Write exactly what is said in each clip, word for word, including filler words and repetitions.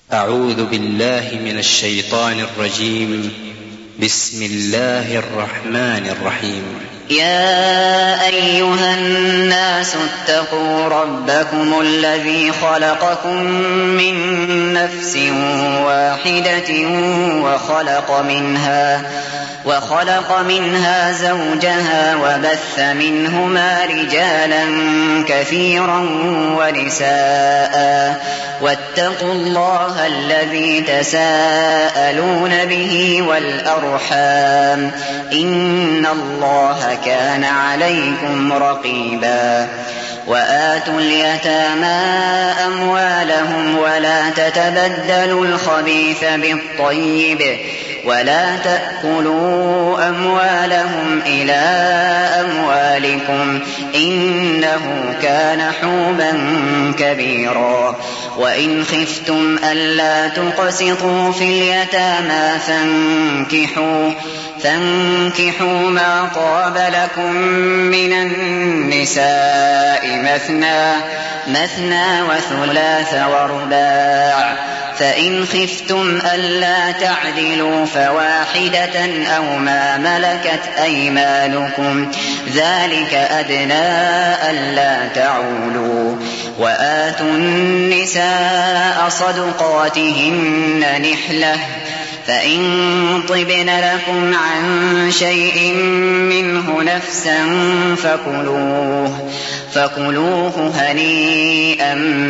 أعوذ بالله من الشيطان الرجيم. بسم الله الرحمن الرحيم. يا أيها الناس اتقوا ربكم الذي خلقكم من نفس واحدة وخلق منها وخلق منها زوجها وبث منهما رجالا كثيرا ونساء واتقوا الله الذي تساءلون به والأرحام إن الله كان عليكم رقيبا. وآتوا اليتامى أموالهم ولا تتبدلوا الخبيث بالطيب ولا تأكلوا أموالهم إلى أموالكم إنه كان حوبا كبيرا. وإن خفتم ألا تقسطوا في اليتامى فانكحوا فانكحوا ما طاب لكم من النساء مثنى مثنى وثلاث ورباع، فإن خفتم ألا تعدلوا فواحدة أو ما ملكت أيمانكم ذلك أدنى ألا تعولوا. وآتوا النساء صدقاتهن نحلة، فإن طبن لكم عن شيء منه نفسا فكلوه فكلوه هنيئا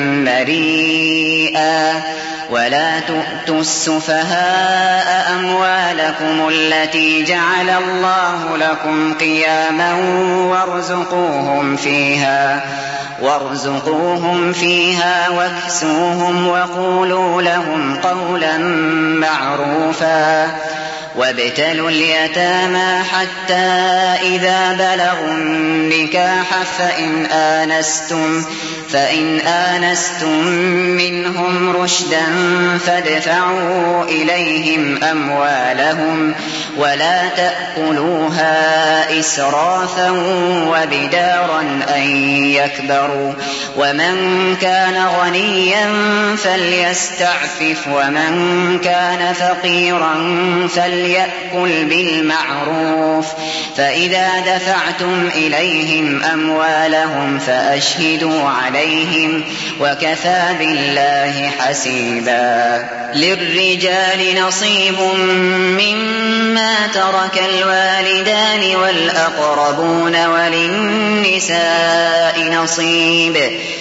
مريئا. ولا تؤتوا السفهاء أموالكم التي جعل الله لكم قياما وارزقوهم فيها وارزقوهم فيها واكسوهم وقولوا لهم قولا معروفا. وابتلوا اليتامى حتى إذا بلغوا النكاح فإن آنستم فإن آنستم منهم رشدا فادفعوا إليهم أموالهم ولا تأكلوها إسرافا وبدارا أن يكبروا. ومن كان غنيا فليستعفف ومن كان فقيرا فليأكل بالمعروف. فإذا دفعتم إليهم أموالهم فأشهدوا عليهم وكفى بالله حسيبا. للرجال نصيب مما ترك الوالدان والأقربون وللنساء نصيب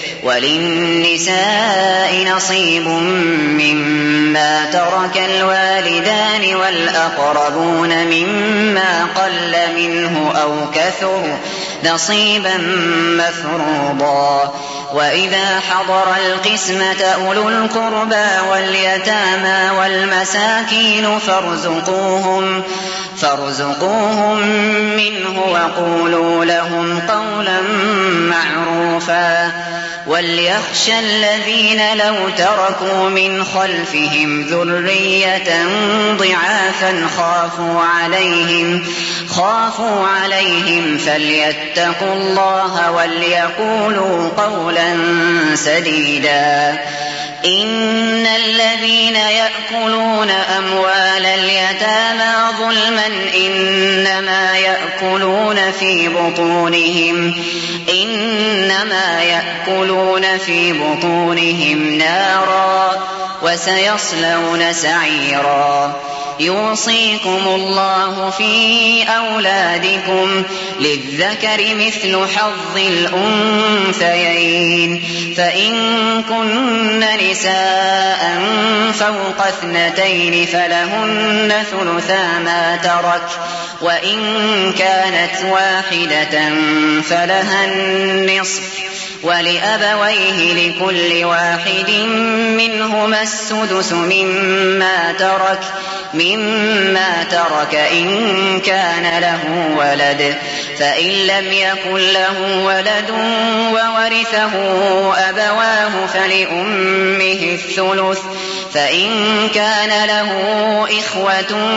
وللنساء نصيب مما ترك الوالدان والأقربون مما قل منه أو كثر نصيبا مفروضا. وإذا حضر القسمة أولو القربى واليتامى والمساكين فارزقوهم فارزقوهم منه وقولوا لهم قولا معروفا. وليخشى الذين لو تركوا من خلفهم ذرية ضعافا خافوا عليهم خافوا عليهم فليتقوا الله وليقولوا قولا سديدا. إن الذين يأكلون أموال اليتامى ظلما إنما يأكلون في بطونهم إنما يأكلون في بطونهم نارا وسيصلون سعيرا. يوصيكم الله في أولادكم للذكر مثل حظ الأنثيين، فإن كن نساء فوق اثنتين فلهن ثلثا ما ترك، وإن كانت واحدة فلها النصف، ولأبويه لكل واحد منهما السدس مما ترك مما ترك إن كان له ولد، فإن لم يكن له ولد وورثه أبواه فلأمه الثلث، فإن كان له إخوة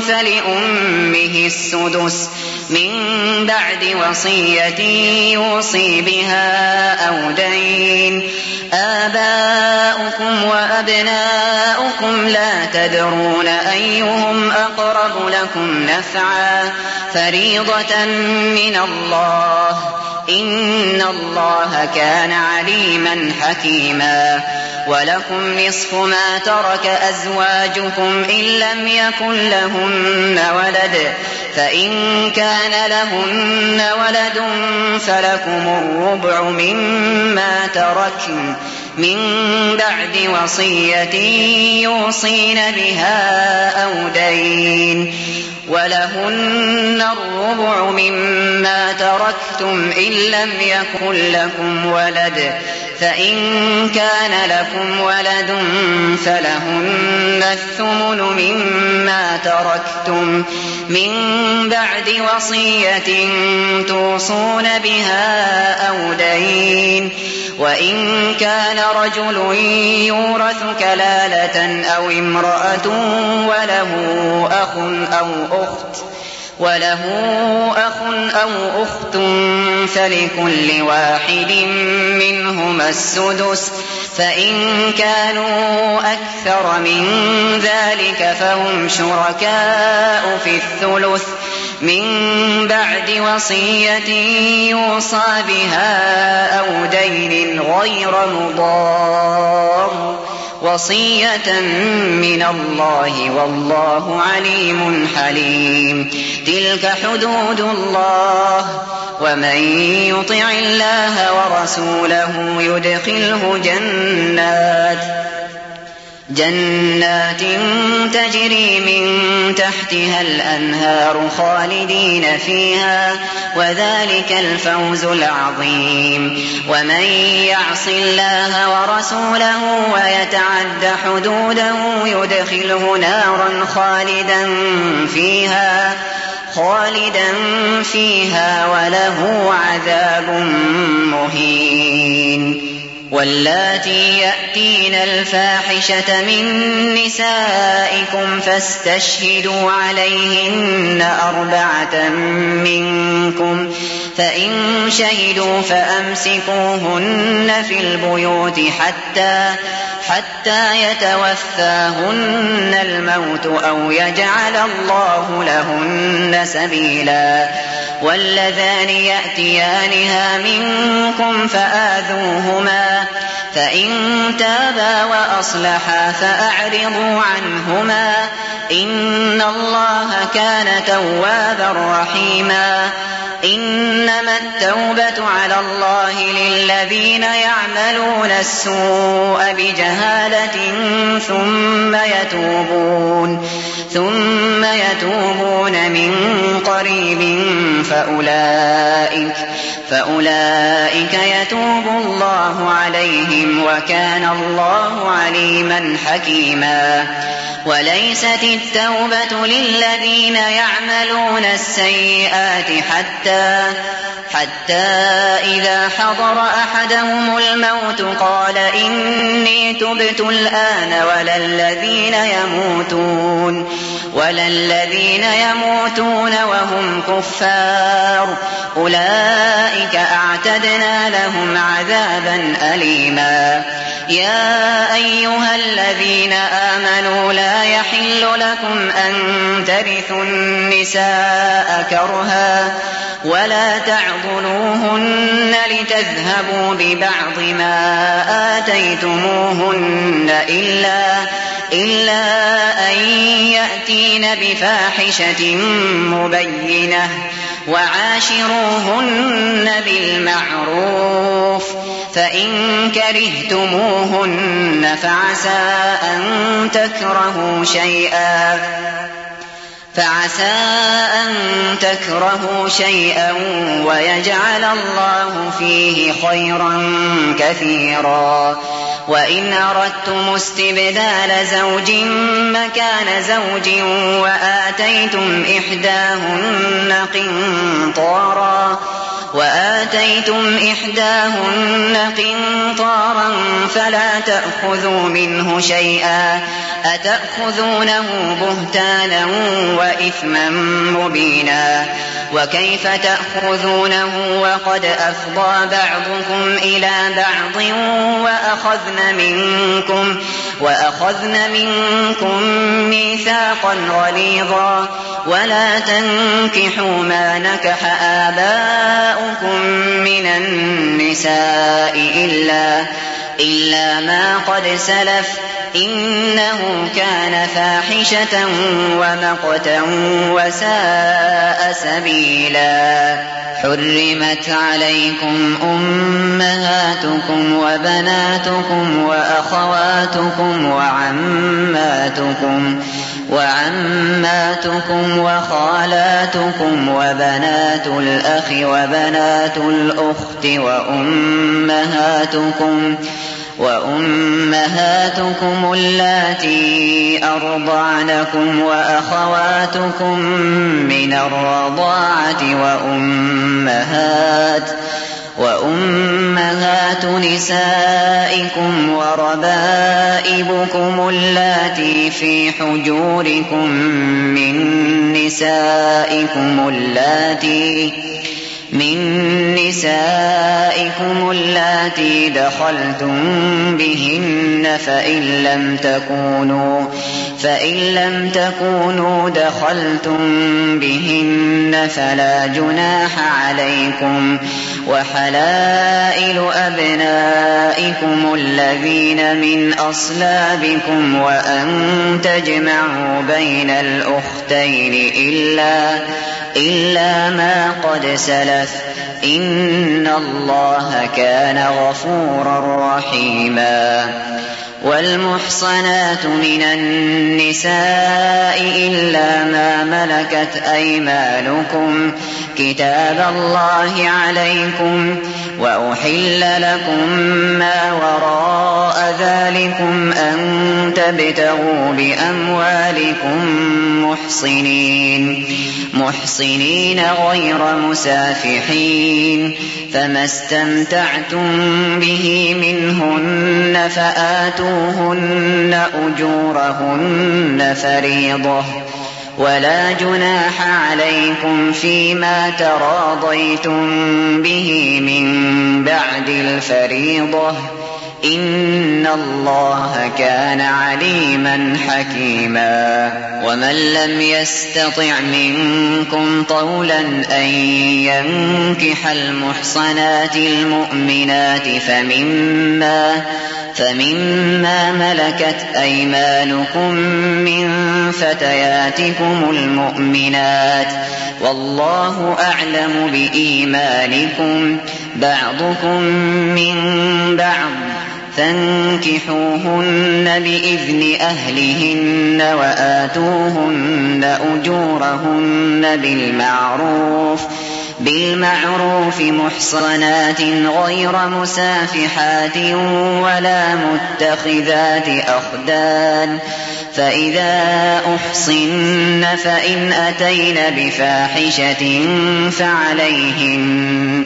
فلأمه السدس من بعد وصية يوصي بها أو دين. آباؤكم وأبناؤكم لا تدرون أيهم أقرب لكم نفعا، فريضة من الله، إن الله كان عليما حكيما. ولكم نصف ما ترك أزواجكم إن لم يكن لهن ولد، فإن كان لهن ولد فلكم الربع مما تركن من بعد وصية يوصين بها أو دين. ولهن الربع مما تركتم إن لم يكن لكم ولد، فإن كان لكم ولد فلهن الثمن مما تركتم من بعد وصية توصون بها أو دين. وإن كان رجل يورث كلالة أو امرأة وله أخ أو أخت وله أخ أو أخت فلكل واحد منهما السدس، فإن كانوا أكثر من ذلك فهم شركاء في الثلث من بعد وصية يوصى بها أو دين غير مضار، وصية من الله والله عليم حليم. تلك حدود الله، ومن يطع الله ورسوله يدخله جنات جنات تجري من تحتها الأنهار خالدين فيها، وذلك الفوز العظيم. ومن يعص الله ورسوله ويتعد حدوده يدخله نارا خالدا فيها خالدا فيها وله عذاب مهين. واللاتي يأتين الفاحشة من نسائكم فاستشهدوا عليهن أربعة منكم، فإن شهدوا فأمسكوهن في البيوت حتى حتى يتوفاهن الموت أو يجعل الله لهن سبيلا. واللذان يأتيانها منكم فآذوهما، فإن تابا وأصلحا فأعرضوا عنهما، إن الله كان توابا رحيما. إنما التوبة على الله للذين يعملون السوء بجهالة ثم يتوبون ثم يتوبون من قريب فأولئك فأولئك يتوب الله عليهم، وكان الله عليما حكيما. وليست التوبة للذين يعملون السيئات حتى حتى إذا حضر أحدهم الموت قال إني تبت الآن، ولا الذين يموتون ولا الذين يموتون وهم كفار، أولئك أعتدنا لهم عذابا أليما. يا أيها الذين آمنوا لا يحل لكم أن ترثوا النساء كرها ولا تعضلوهن لتذهبوا ببعض ما آتيتموهن إلا إلا أن يأتين بفاحشة مبينة، وعاشروهن بالمعروف، فإن كرهتموهن فعسى أن تكرهوا شيئا فعسى أن تكرهوا شيئا ويجعل الله فيه خيرا كثيرا. وإن أردتم استبدال زوج مكان زوج وآتيتم إحداهن قنطارا وآتيتم إحداهن قنطارا فلا تأخذوا منه شيئا أتأخذونه بهتانا وإثما مبينا وكيف تأخذونه وقد أفضى بعضكم إلى بعض وأخذن منكم وأخذن منكم ميثاقا غليظا ولا تنكحوا ما نكح آباؤكم من النساء إلا, إلا ما قد سلف إنه كان فاحشة ومقتا وساء سبيلا. حرمت عليكم أمهاتكم وبناتكم وأخواتكم وعماتكم وعماتكم وخالاتكم وبنات الأخ وبنات الأخت وأمهاتكم وأمهاتكم اللاتي أرضعنكم وأخواتكم من الرضاعة وأمهات وأمهات نسائكم وربائبكم اللاتي في حجوركم من نسائكم اللاتي من نسائكم اللاتي دخلتم بهن فإن لم تكونوا فإن لم تكونوا دخلتم بهن فلا جناح عليكم وحلائل أبنائكم الذين من أصلابكم وأن تجمعوا بين الأختين إلا إلا ما قد سلف إن الله كان غفورا رحيما. والمحصنات من النساء إلا ما ملكت أيمانكم كتاب الله عليكم وأحل لكم ما وراء ذلكم أن تبتغوا بأموالكم محصنين محصنين غير مسافحين فما استمتعتم به منهن فآتوهن أجورهن فريضة ولا جناح عليكم فيما تراضيتم به من بعد الفريضة إن الله كان عليما حكيما. ومن لم يستطع منكم طولا أن ينكح المحصنات المؤمنات فمما فمما ملكت أيمانكم من فتياتكم المؤمنات والله أعلم بإيمانكم بعضكم من بعض فانكحوهن بإذن أهلهن وآتوهن أجورهن بالمعروف بالمعروف محصنات غير مسافحات ولا متخذات أخدان فإذا أحصن فإن أتين بفاحشة فعليهن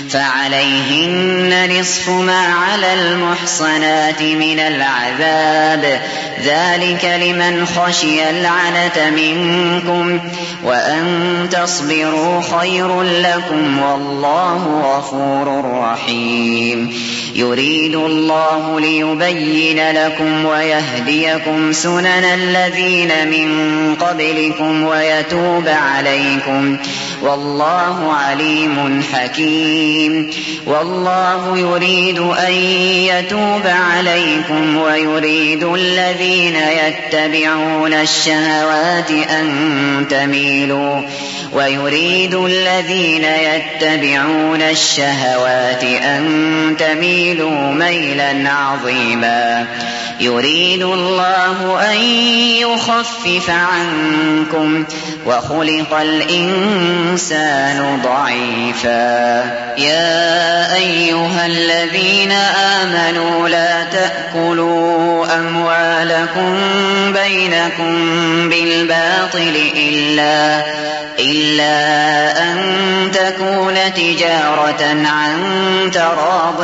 فعليهن نصف ما على المحصنات من العذاب ذلك لمن خشي العنة منكم وأن تصبروا خير لكم والله غفور رحيم. يريد الله ليبين لكم ويهديكم سنن الذين من قبلكم ويتوب عليكم والله عليم حكيم. والله يريد أن يتوب عليكم ويريد الذين الذين يتبعون الشهوات أن تميلوا ويريد الذين يتبعون الشهوات أن تميلوا ميلا عظيما يريد الله أن يخفف عنكم وخلق الإنسان ضعيفا يا أيها الذين آمنوا لا تأكلوا أموالكم بينكم بالباطل إلا إلا أن تكون تجارة عن تراض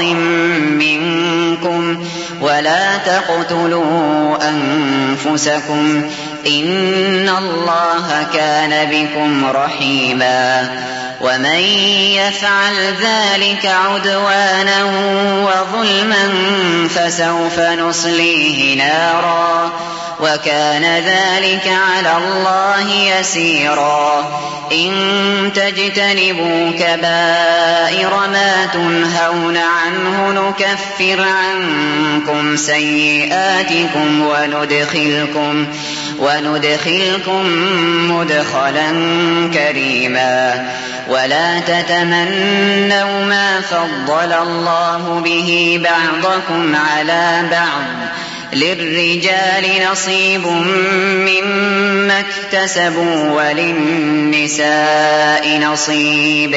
منكم ولا تقتلوا أنفسكم إن الله كان بكم رحيما ومن يفعل ذلك عدوانا وظلما فسوف نصليه نارا وكان ذلك على الله يسيرا إن تجتنبوا كبائر ما تنهون عنه نكفر عنكم سيئاتكم وندخلكم وندخلكم مدخلا كريما ولا تتمنوا ما فضل الله به بعضكم على بعض للرجال نصيب مما اكتسبوا وللنساء نصيب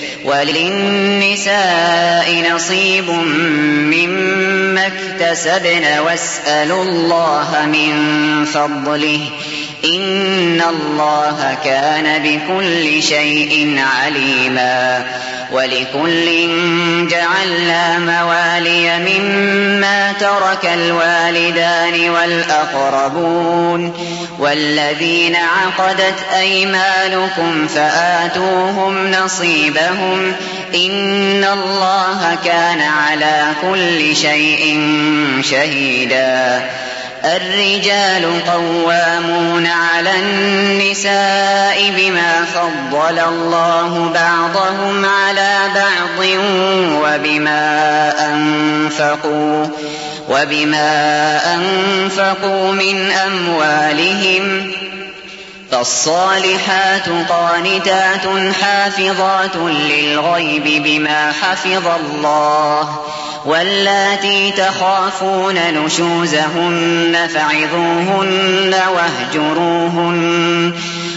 وللنساء نصيب مما اكتسبن واسألوا الله من فضله إن الله كان بكل شيء عليما ولكل جعلنا موالي مما ترك الوالدان والأقربون والذين عقدت أيمانكم فآتوهم نصيبهم إن الله كان على كل شيء شهيدا الرجال قوامون على النساء بما فضل الله بعضهم على بعض وبما أنفقوا وبما أنفقوا من أموالهم فالصالحات قانتات حافظات للغيب بما حفظ الله واللاتي تخافون نشوزهن فعظوهن واهجروهن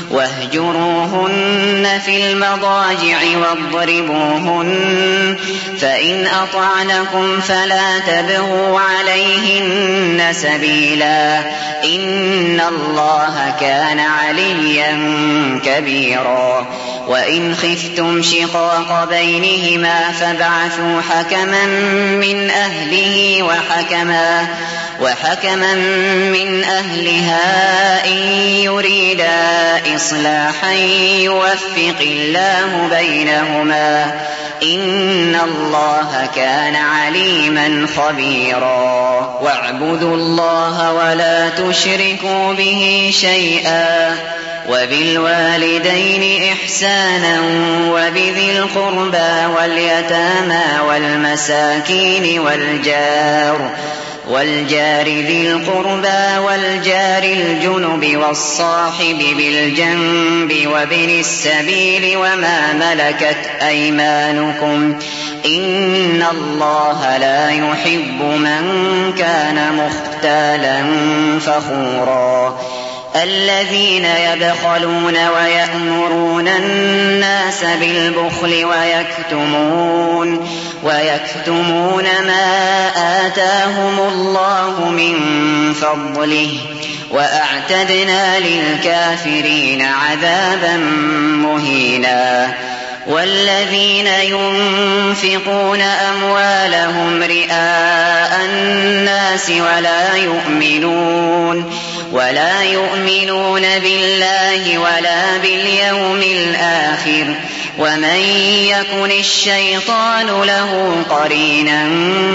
واهجروهن في المضاجع واضربوهن فإن أطعنكم فلا تبغوا عليهن سبيلا إن الله كان عليا كبيرا وإن خفتم شقاق بينهما فابعثوا حكما من أهله وحكما وحكما من أهلها إن يريدا إصلاحا يوفق الله بينهما إن الله كان عليما خبيرا واعبدوا الله ولا تشركوا به شيئا وبالوالدين إحسانا وبذي القربى واليتامى والمساكين والجار والجار ذي القربى والجار الجنب والصاحب بالجنب وابن السبيل وما ملكت أيمانكم إن الله لا يحب من كان مختالا فخورا الذين يبخلون ويأمرون الناس بالبخل ويكتمون ويكتمون ما آتاهم الله من فضله وأعتدنا للكافرين عذابا مهينا والذين ينفقون أموالهم رئاء الناس ولا يؤمنون ولا يؤمنون بالله ولا باليوم الآخر ومن يكن الشيطان له قرينا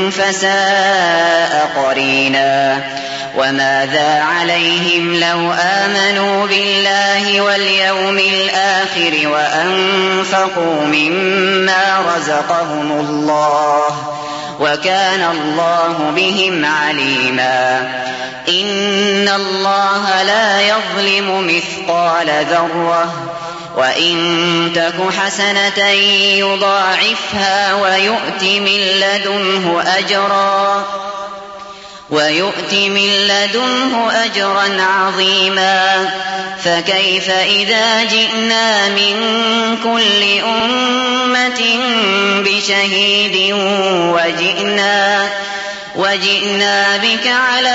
فساء قرينا وماذا عليهم لو آمنوا بالله واليوم الآخر وأنفقوا مما رزقهم الله وكان الله بهم عليما. إن الله لا يظلم مثقال ذرة وإن تك حسنة يضاعفها ويؤت من لدنه أجرا ويؤت من لدنه أجرا عظيما. فكيف إذا جئنا من كل أمة بشهيد وجئنا, وجئنا بك على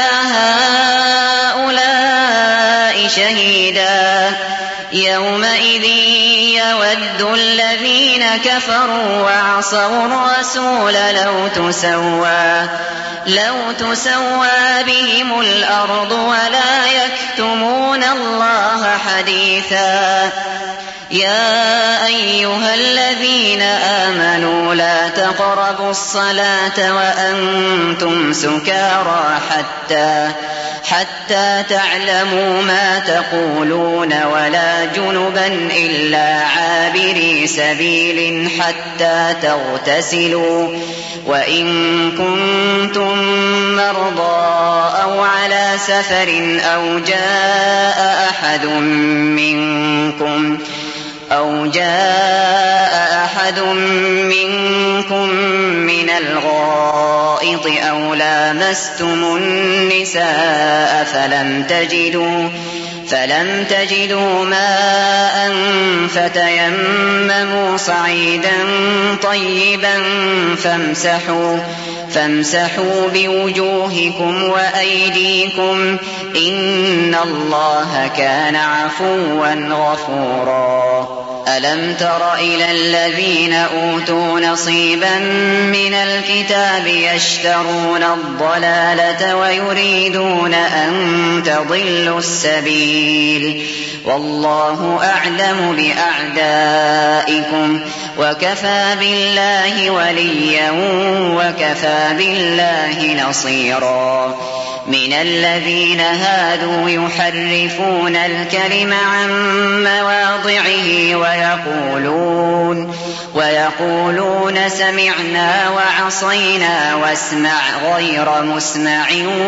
هؤلاء شهيدا. يومئذ يود الذين كفروا وعصوا الرسول لو تسوى, لو تسوى بهم الأرض ولا يكتمون الله حديثا. يا أيها الذين آمنوا لا تقربوا الصلاة وأنتم سكارى حتى حتى تعلموا ما تقولون ولا جنبا إلا عابري سبيل حتى تغتسلوا وإن كنتم مرضى أو على سفر أو جاء أحد منكم أو جاء أحد منكم من الغائط أو لامستم النساء فلم تجدوا فلم تجدوا ماء فتيمموا صعيدا طيبا فامسحوا فامسحوا بوجوهكم وأيديكم إن الله كان عفوا غفورا. ألم تر إلى الذين أوتوا نصيبا من الكتاب يشترون الضلالة ويريدون أن تضلوا السبيل والله أعلم بأعدائكم وكفى بالله وليا وكفى بالله نصيرا. من الذين هادوا يحرفون الكلم عن مواضعه ويقولون ويقولون سمعنا وعصينا واسمع غير مسمع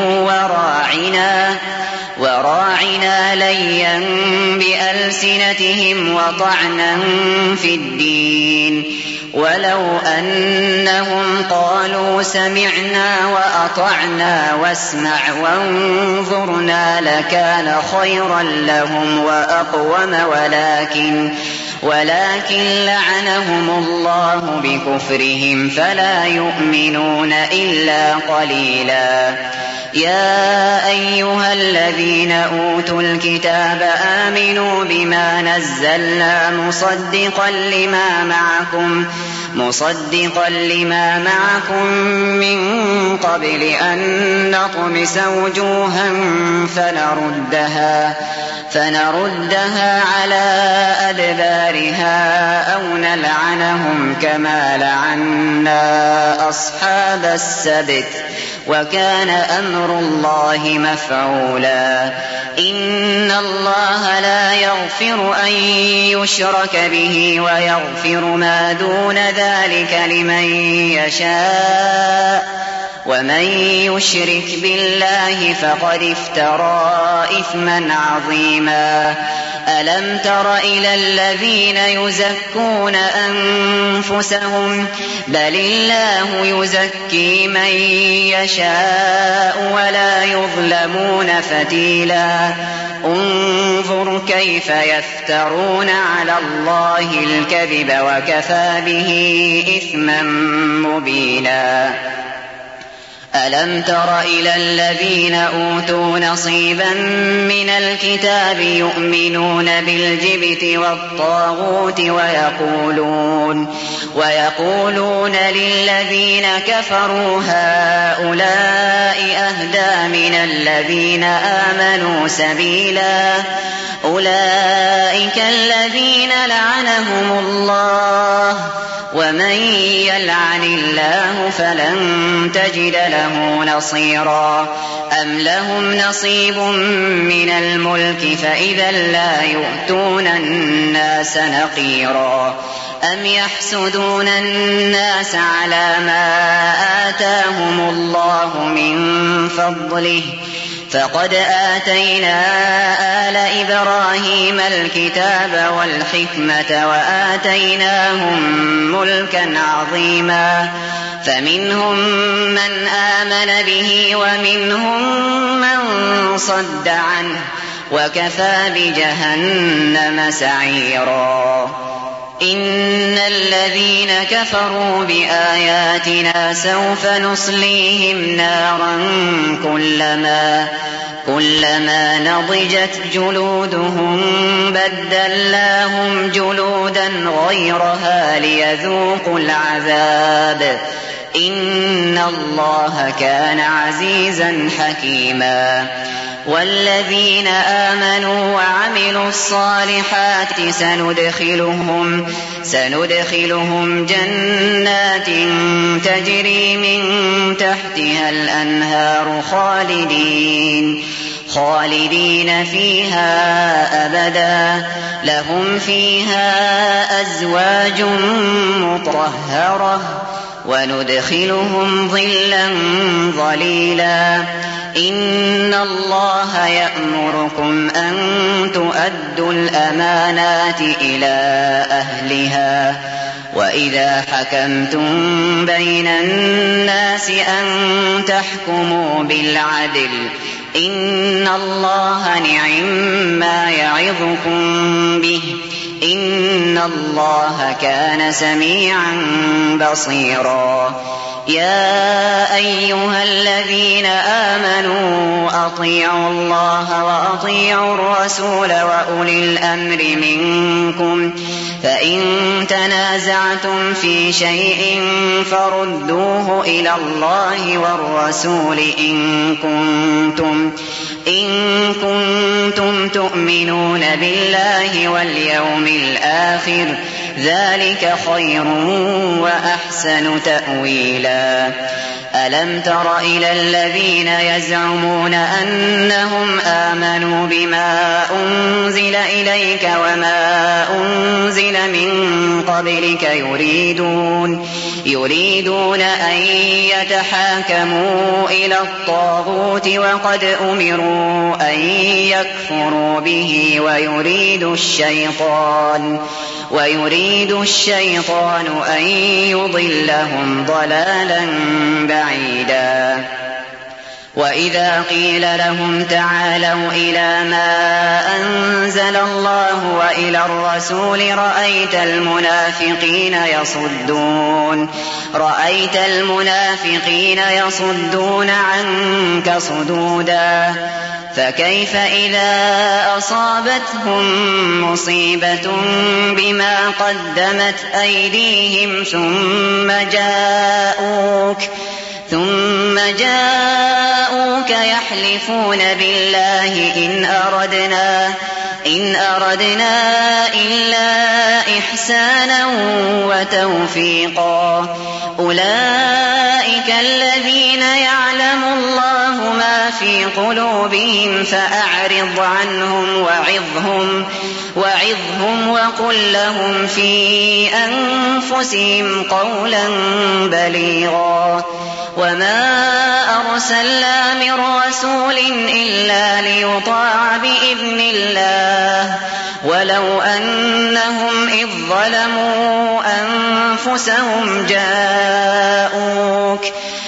وراعنا وراعنا ليا بألسنتهم وطعنا في الدين ولو أنهم قالوا سمعنا وأطعنا واسمع وانظرنا لكان خيرا لهم وأقوم ولكن ولكن لعنهم الله بكفرهم فلا يؤمنون إلا قليلا. يا أيها الذين أوتوا الكتاب آمنوا بما نزلنا مصدقا لما معكم مصدقا لما معكم من قبل أن نطمس وجوها فنردها فنردها على أدبارها أو نلعنهم كما لعنا أصحاب السبت وكان أمر الله مفعولا. إن الله لا يغفر أن يشرك به ويغفر ما دون ذلك لمن يشاء ومن يشرك بالله فقد افترى إثما عظيما. ألم تر إلى الذين يزكون أنفسهم بل الله يزكي من يشاء ولا يظلمون فتيلا. انظر كيف يفترون على الله الكذب وكفى به إثما مبينا. ألم تر إلى الذين أوتوا نصيبا من الكتاب يؤمنون بالجبت والطاغوت ويقولون ويقولون للذين كفروا هؤلاء أهدى من الذين آمنوا سبيلا. أولئك الذين لعنهم الله ومن يلعن الله فلن تجد له نصيرا أم لهم نصيب من الملك فإذا لا يؤتون الناس نقيرا أم يحسدون الناس على ما آتاهم الله من فضله فقد آتينا آل إبراهيم الكتاب والحكمة وآتيناهم ملكا عظيما فمنهم من آمن به ومنهم من صد عنه وكفى بجهنم سعيرا إن الذين كفروا بآياتنا سوف نصليهم نارا كلما كلما نضجت جلودهم بدلناهم جلودا غيرها ليذوقوا العذاب إن الله كان عزيزا حكيما والذين آمنوا وعملوا الصالحات سندخلهم سندخلهم جنات تجري من تحتها الأنهار خالدين خالدين فيها أبدا لهم فيها أزواج مطهرة وندخلهم ظلا ظليلا إن الله يأمركم أن تؤدوا الأمانات إلى أهلها وإذا حكمتم بين الناس أن تحكموا بالعدل إن الله نعم يعظكم به إن الله كان سميعا بصيرا يا أيها الذين آمنوا أطيعوا الله وأطيعوا الرسول وأولي الأمر منكم فإن تنازعتم في شيء فردوه إلى الله والرسول إن كنتم إن كنتم تؤمنون بالله واليوم الآخر ذلك خير وأحسن تأويلا ألم تر إلى الذين يزعمون أنهم آمنوا بما أنزل إليك وما أنزل من قبلك يريدون يريدون أن يتحاكموا إلى الطاغوت وقد أمروا أن يكفروا به ويريد الشيطان ويريد الشيطان أن يضلهم ضلالا بعيدا وإذا قيل لهم تعالوا إلى ما أنزل الله وإلى الرسول رأيت المنافقين يصدون رأيت المنافقين يصدون عنك صدودا فكيف إذا أصابتهم مصيبة بما قدمت أيديهم ثم جاءوك ثم جاءوك يحلفون بالله إن أردنا إن أردنا إلا إحسانا وتوفيقا أولئك الذين يعلم الله ما في قلوبهم فأعرض عنهم وعظهم وعظهم وقل لهم في أنفسهم قولا بليغا وما أرسلنا من رسول إلا ليطاع بإذن الله ولو أنهم إذ ظلموا أنفسهم جاءوك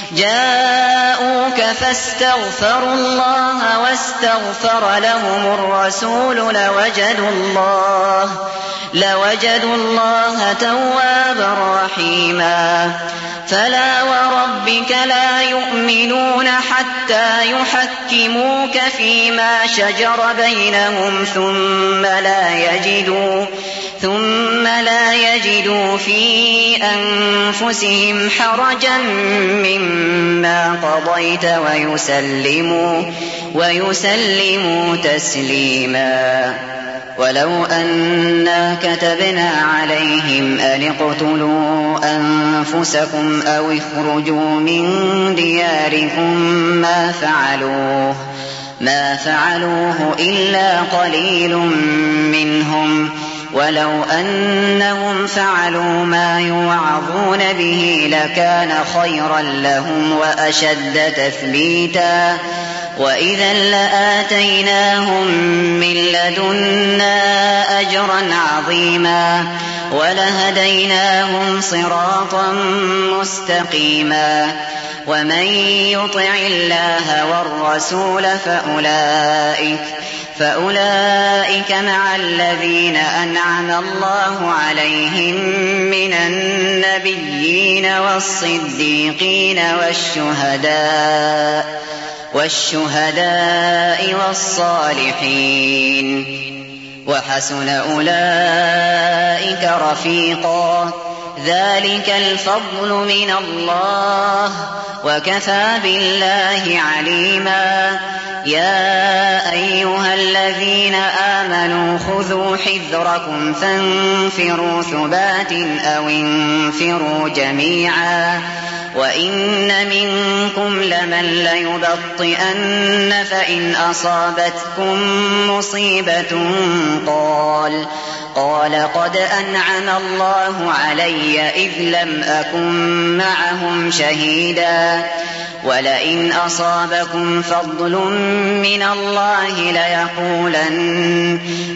جاءوك فاستغفروا الله واستغفر لهم الرسول لوجدوا الله لوجدوا الله توابا رحيما فلا وربك لا يؤمنون حتى يحكموك فيما شجر بينهم ثم لا يجدوا ثم لا يجدوا في أنفسهم حرجا مما قضيت ويسلموا ويسلموا تسليما ولو أنا كتبنا عليهم أن اقتلوا أنفسكم أو اخرجوا من دياركم ما فعلوه ما فعلوه إلا قليل منهم ولو أنهم فعلوا ما يوعظون به لكان خيرا لهم وأشد تثبيتا وإذا لآتيناهم من لدنا أجرا عظيما ولهديناهم صراطا مستقيما ومن يطع الله والرسول فأولئك فأولئك مع الذين أنعم الله عليهم من النبيين والصديقين والشهداء والشهداء والصالحين وحسن أولئك رفيقا ذلك الفضل من الله وكفى بالله عليما يا أيها الذين آمنوا خذوا حذركم فانفروا ثبات أو انفروا جميعا وإن منكم لمن ليبطئن فإن أصابتكم مصيبة قال قال قد أنعم الله علي إذ لم أكن معهم شهيدا ولئن أصابكم فضل من الله ليقولن,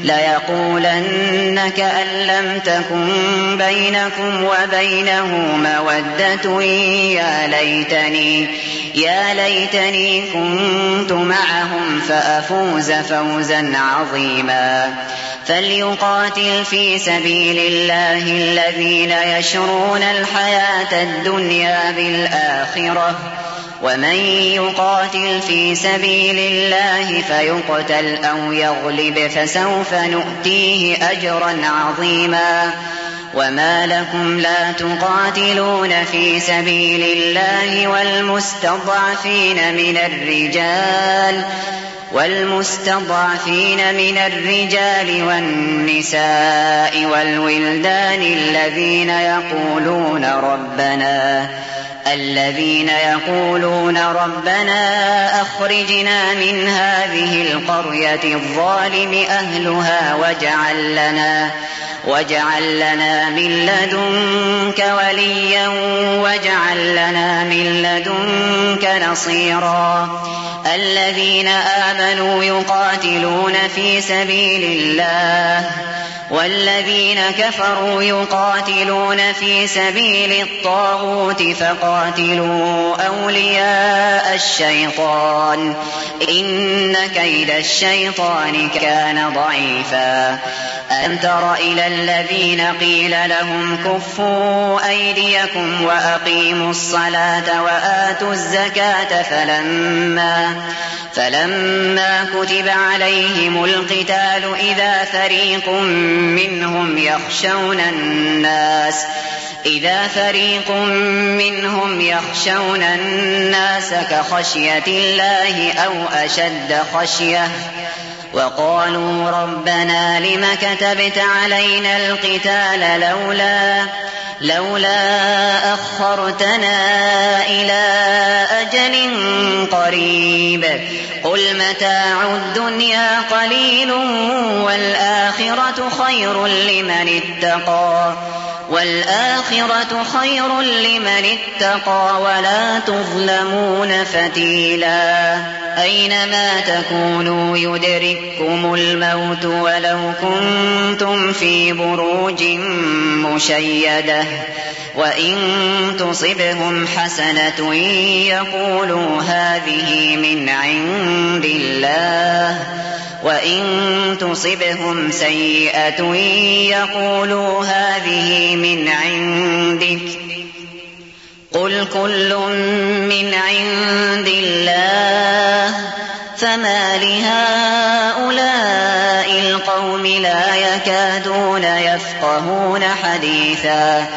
ليقولن كأن لم تكن بينكم وبينه مودة يا ليتني, يا ليتني كنت معهم فأفوز فوزا عظيما فليقاتل في سبيل الله الذين يشرون الحياة الدنيا بالآخرة ومن يقاتل في سبيل الله فيقتل أو يغلب فسوف نؤتيه أجرا عظيما وما لكم لا تقاتلون في سبيل الله والمستضعفين من الرجال والمستضعفين من الرجال والنساء والولدان الذين يقولون ربنا الذين يقولون ربنا أخرجنا من هذه القرية الظالم أهلها واجعل لنا واجعل لنا من لدنك وليا واجعل لنا من لدنك نصيرا الذين آمنوا يقاتلون في سبيل الله والذين كفروا يقاتلون في سبيل الطاغوت فقاتلوا أولياء الشيطان إن كيد الشيطان كان ضعيفا ألم تر إلى الذين قيل لهم كفوا أيديكم وأقيموا الصلاة وآتوا الزكاة فلما فلما كتب عليهم القتال إذا فريق منهم يخشون الناس إذا فريق منهم يخشون الناس كخشية الله أو أشد خشية وقالوا ربنا لم كتبت علينا القتال لولا لولا أخرتنا إلى أجل قريب قل متاع الدنيا قليل والآخرة خير لمن اتقى والآخرة خير لمن اتقى ولا تظلمون فتيلا أينما تكونوا يدرككم الموت ولو كنتم في بروج مشيدة وإن تصبهم حسنة يقولوا هذه من عند الله وإن تصبهم سيئة يقولوا هذه من عندك قل كل من عند الله فما لهؤلاء القوم لا يكادون يفقهون حديثا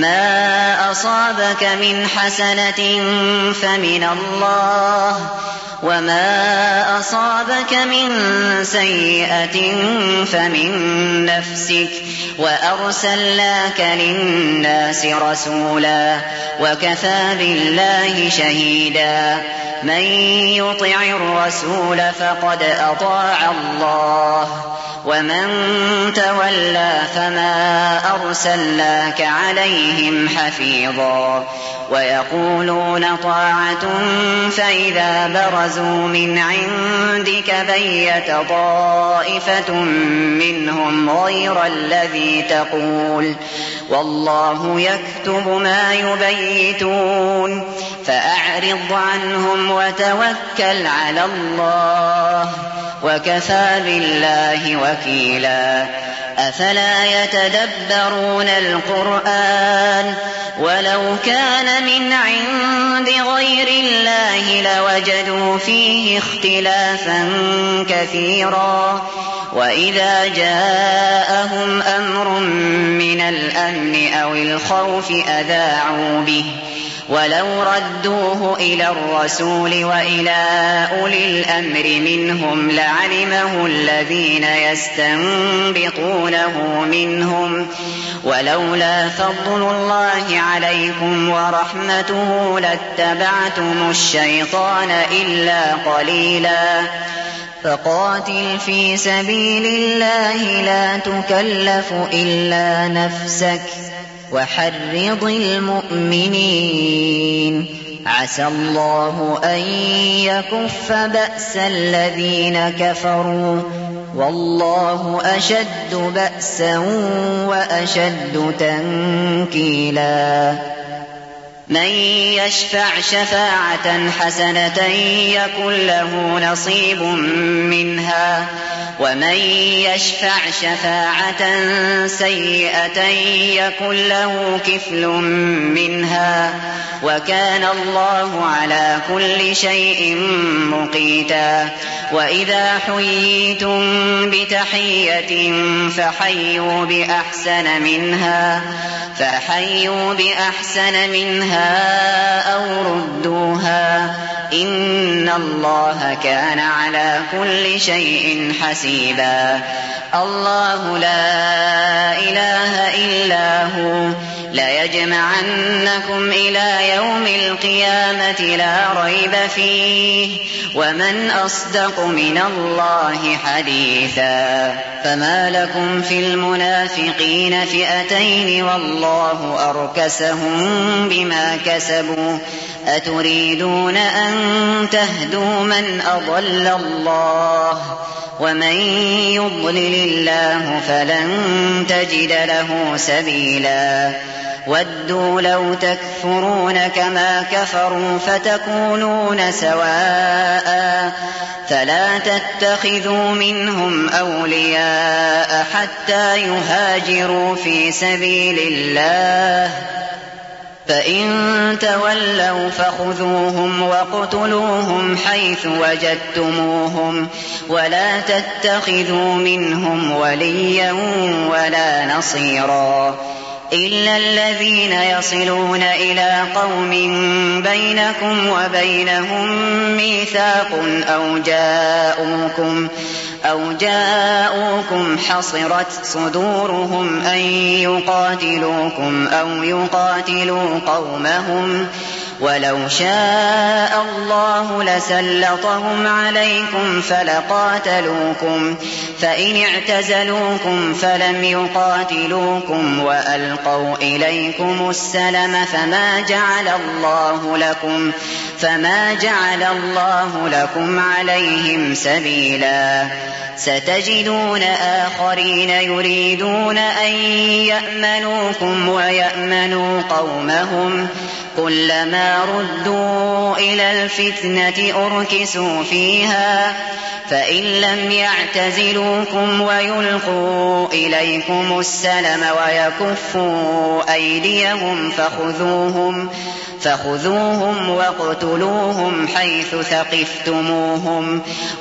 ما أصابك من حسنة فمن الله وما أصابك من سيئة فمن نفسك وأرسلناك للناس رسولا وكفى بالله شهيدا من يطع الرسول فقد أطاع الله ومن تولى فما أرسلناك عليهم حفيظا ويقولون طاعة فإذا برزوا من عندك بيت طائفة منهم غير الذي تقول والله يكتب ما يبيتون فأعرض عنهم وتوكل على الله وكفى بالله وكيلا أفلا يتدبرون القرآن ولو كان من عند غير الله لوجدوا فيه اختلافا كثيرا وإذا جاءهم أمر من الأمن أو الخوف أذاعوا به ولو ردوه إلى الرسول وإلى أولي الأمر منهم لعلمه الذين يستنبطونه منهم ولولا فضل الله عليكم ورحمته لاتبعتم الشيطان إلا قليلا فقاتل في سبيل الله لا تكلف إلا نفسك وحرض المؤمنين عسى الله أن يكف بأس الذين كفروا والله أشد بأسا وأشد تنكيلا من يشفع شفاعة حسنة يكن له نصيب منها ومن يشفع شفاعة سيئة يكن له كفل منها وكان الله على كل شيء مقيتا وإذا حييتم بتحية فحيوا بأحسن منها فحيوا بأحسن منها أو ردوها إن الله كان على كل شيء حسيبا الله لا إله إلا هو ليجمعنكم إلى يوم القيامة لا ريب فيه ومن أصدق من الله حديثا فما لكم في المنافقين فئتين والله أركسهم بما كسبوا أتريدون أن تهدوا من أضل الله ومن يضلل الله فلن تجد له سبيلا ودوا لو تكفرون كما كفروا فتكونون سواء فلا تتخذوا منهم أولياء حتى يهاجروا في سبيل الله فإن تولوا فخذوهم وَاقْتُلُوهُمْ حيث وجدتموهم ولا تتخذوا منهم وليا ولا نصيرا إلا الذين يصلون إلى قوم بينكم وبينهم ميثاق أو جاءوكم أو جاءوكم حصرت صدورهم أن يقاتلوكم أو يقاتلوا قومهم ولو شاء الله لسلطهم عليكم فلقاتلوكم فإن اعتزلوكم فلم يقاتلوكم وألقوا إليكم السلم فما جعل الله لكم فما جعل الله لكم عليهم سبيلا ستجدون آخرين يريدون أن يأمنوكم ويأمنوا قومهم كلما ردوا إلى الفتنة أركسوا فيها فإن لم يعتزلوكم ويلقوا إليكم السلم ويكفوا أيديهم فخذوهم فخذوهم واقتلوهم حيث ثقفتموهم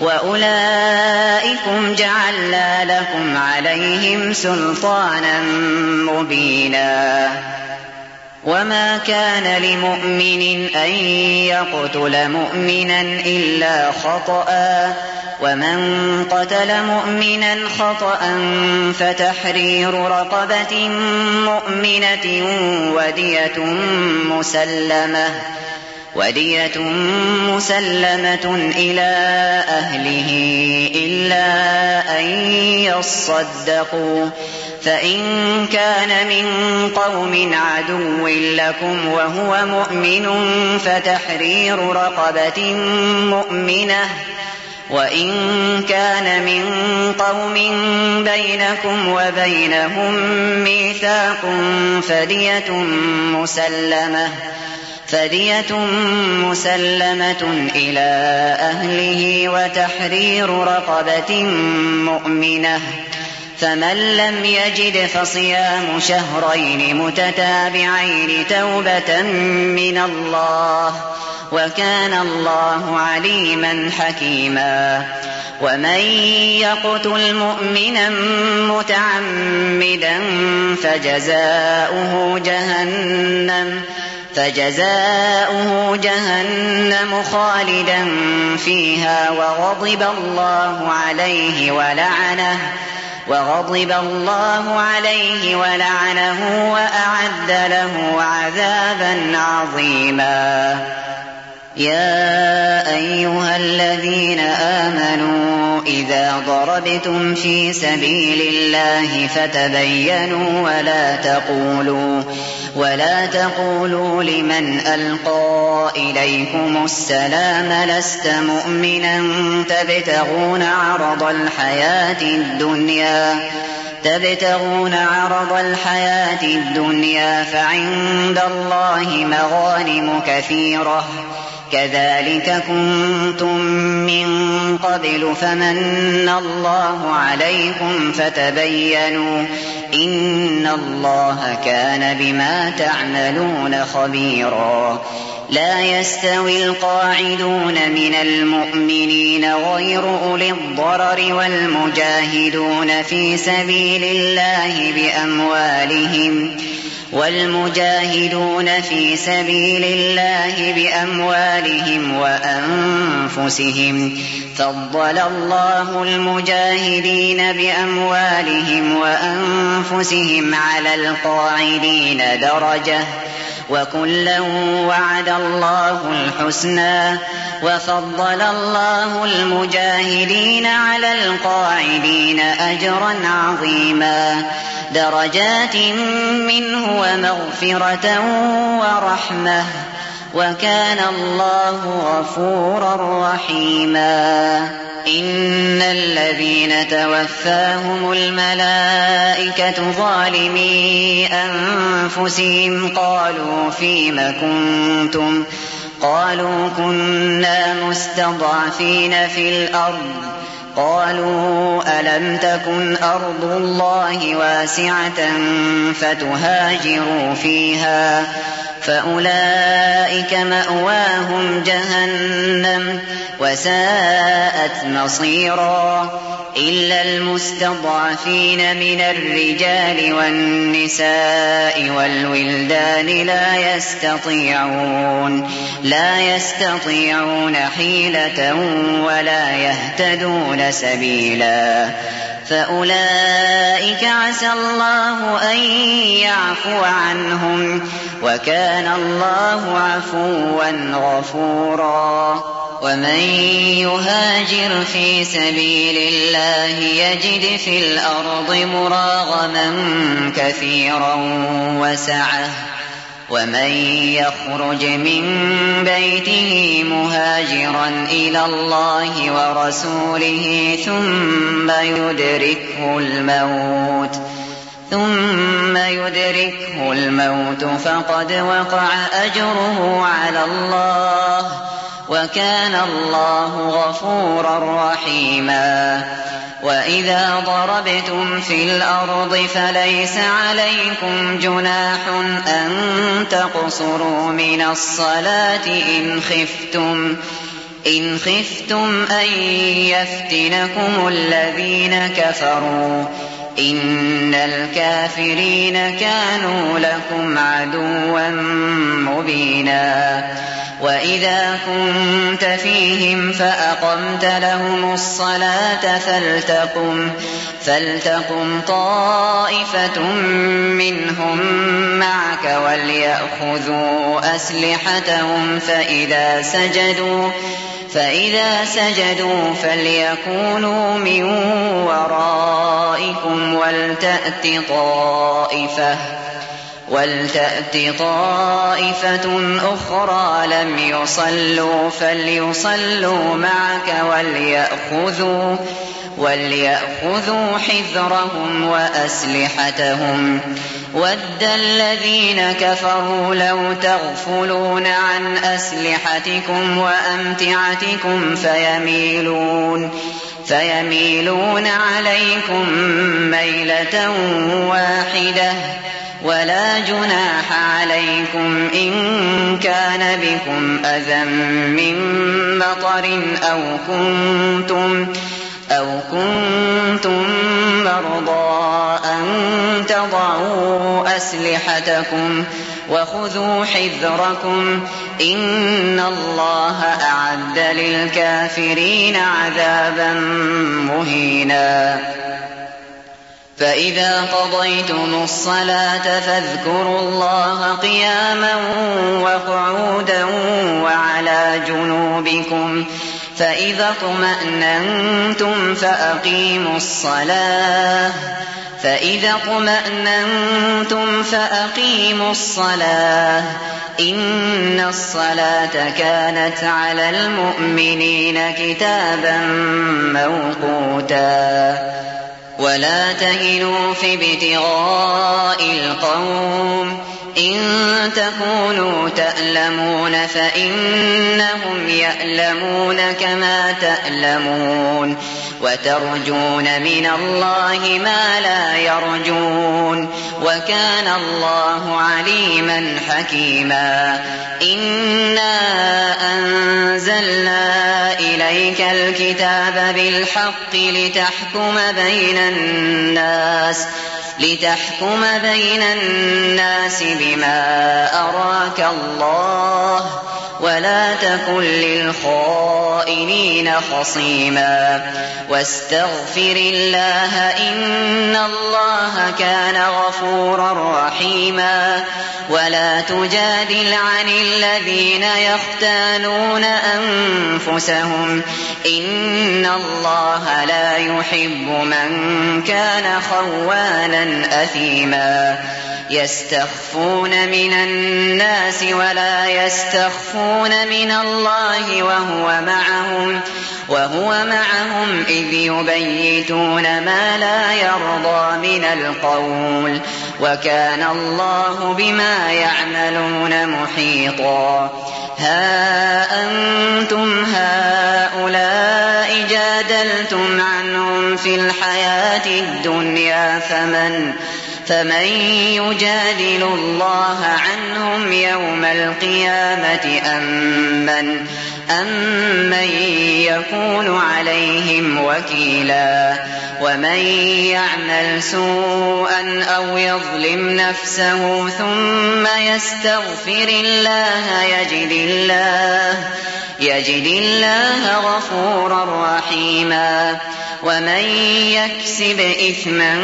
وأولئكم جعلنا لكم عليهم سلطانا مبينا وما كان لمؤمن أن يقتل مؤمنا إلا خطأ ومن قتل مؤمنا خطأ فتحرير رقبة مؤمنة ودية مسلمة ودية مسلمة إلى أهله إلا أن يصدقوا فإن كان من قوم عدو لكم وهو مؤمن فتحرير رقبة مؤمنة وإن كان من قوم بينكم وبينهم ميثاق فدية مسلمة فدية مسلمة إلى أهله وتحرير رقبة مؤمنة فمن لم يجد فصيام شهرين متتابعين توبة من الله وكان الله عليما حكيما ومن يقتل مؤمنا متعمدا فجزاؤه جهنم فجزاؤه جهنم خالدا فيها وغضب الله عليه ولعنه وغضب الله عليه ولعنه وأعد له عذابا عظيما يا أيها الذين آمنوا إذا ضربتم في سبيل الله فتبينوا ولا تقولوا ولا تقولوا لمن ألقى إليكم السلام لست مؤمنا تبتغون عرض الحياة الدنيا تبتغون عرض الحياة الدنيا فعند الله مغانم كثيرة كذلك كنتم من قبل فمن الله عليكم فتبينوا إن الله كان بما تعملون خبيرا لا يستوي القاعدون من المؤمنين غير أولي الضرر والمجاهدون في سبيل الله بأموالهم والمجاهدون في سبيل الله بأموالهم وأنفسهم فضل الله المجاهدين بأموالهم وأنفسهم على القاعدين درجة وكلا وعد الله الحسنى وفضل الله المجاهدين على القاعدين أجرا عظيما درجات منه ومغفرة ورحمة وكان الله غفورا رحيما إن الذين توفاهم الملائكة ظالمي أنفسهم قالوا فيم كنتم قالوا كنا مستضعفين في الأرض قالوا ألم تكن أرض الله واسعة فتهاجروا فيها فأولئك مأواهم جهنم وساءت مصيرا إلا المستضعفين من الرجال والنساء والولدان لا يستطيعون لا يستطيعون حيلة ولا يهتدون سبيلا فأولئك عسى الله أن يعفو عنهم وكان الله عفوا غفورا ومن يهاجر في سبيل الله يجد في الأرض مراغما كثيرا وسعة ومن يخرج من بيته مهاجرا إلى الله ورسوله ثم يدركه الموت ثم يدركه الموت فقد وقع أجره على الله وكان الله غفورا رحيما وإذا ضربتم في الأرض فليس عليكم جناح أن تقصروا من الصلاة إن خفتم إن خفتم أن يفتنكم الذين كفروا إن الكافرين كانوا لكم عدوا مبينا وإذا كنت فيهم فأقمت لهم الصلاة فلتقم, فلتقم طائفة منهم معك وليأخذوا أسلحتهم فإذا سجدوا فإذا سجدوا فليكونوا من ورائكم ولتأت طائفة ولتأت طائفة أخرى لم يصلوا فليصلوا معك وليأخذوا وليأخذوا حذرهم وأسلحتهم ود الذين كفروا لو تغفلون عن أسلحتكم وأمتعتكم فيميلون فيميلون عليكم ميلة واحدة ولا جناح عليكم إن كان بكم أذى من مطر أو كنتم أو كنتم مرضى أن تضعوا أسلحتكم وخذوا حذركم إن الله أعد للكافرين عذابا مهينا فإذا قضيتم الصلاة فاذكروا الله قياما وقعودا وعلى جنوبكم فإذا اطمأننتم فأقيموا الصلاة فإذا اطمأننتم فأقيموا الصلاة إن الصلاة كانت على المؤمنين كتابا موقوتا ولا تهنوا في ابتغاء القوم إن تكونوا تألمون فإنهم يألمون كما تألمون وترجون من الله ما لا يرجون وكان الله عليما حكيما إنا أنزلنا إليك الكتاب بالحق لتحكم بين الناس لتحكم بين الناس بما أراك الله ولا تكن للخائنين خصيما واستغفر الله إن الله كان غفورا رحيما ولا تجادل عن الذين يختانون أنفسهم إن الله لا يحب من كان خوانا أثيما يستخفون من الناس ولا يستخفون من الله وهو معهم وهو معهم إذ يبيتون ما لا يرضى من القول وكان الله بما يعملون محيطا ها أنتم هؤلاء جادلتم عنهم في الحياة الدنيا فمن فمن يجادل الله عنهم يوم القيامة أم من, أم من يكون عليهم وكيلا ومن يعمل سوءا أو يظلم نفسه ثم يستغفر الله يجد الله يجد الله غفورا رحيما ومن يكسب إثما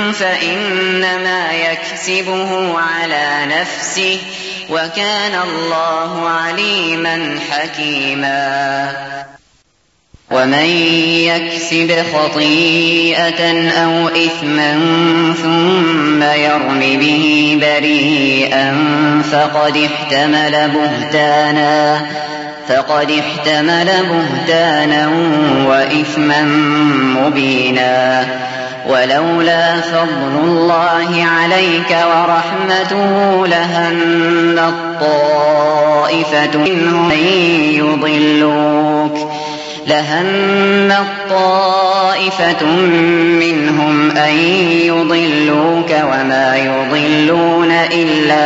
فإنما يكسبه على نفسه وكان الله عليما حكيما ومن يكسب خطيئة أو إثما ثم يرم به بريئا فقد احتمل بهتانا فقد احتمل بهتانا وإثما مبينا ولولا فضل الله عليك ورحمته لهم طائفة منهم أن يضلوك لهم طائفة منهم أن يضلوك وما يضلون إلا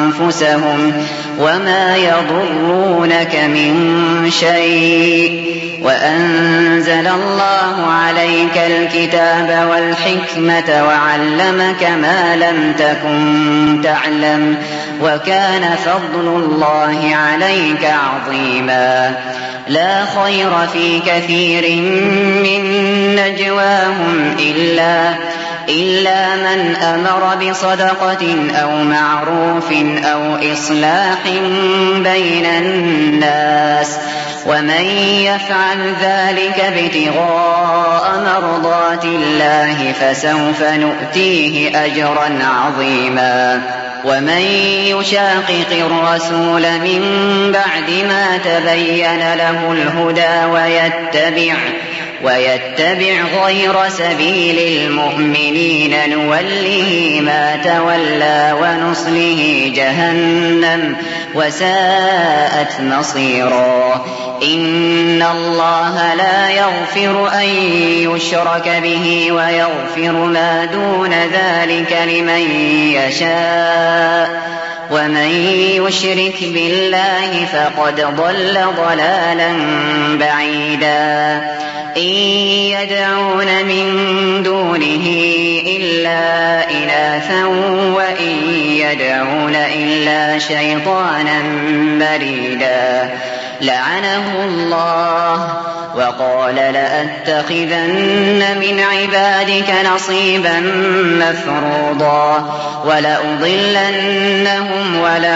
أنفسهم وما يضرونك من شيء وأنزل الله عليك الكتاب والحكمة وعلمك ما لم تكن تعلم وكان فضل الله عليك عظيما. لا خير في كثير من نجواهم إلا إلا من أمر بصدقة أو معروف أو إصلاح بين الناس ومن يفعل ذلك ابتغاء مرضات الله فسوف نؤتيه أجرا عظيما. ومن يشاقق الرسول من بعد ما تبين له الهدى ويتبع ويتبع غير سبيل المؤمنين نوله ما تولى ونصله جهنم وساءت مصيرا. إن الله لا يغفر أن يشرك به ويغفر ما دون ذلك لمن يشاء ومن يشرك بالله فقد ضل ضلالا بعيدا. إن يدعون من دونه إلا إناثا وإن يدعون إلا شيطانا مريدا. لعنه الله وقال لأتخذن من عبادك نصيبا مفروضا ولأضلنهم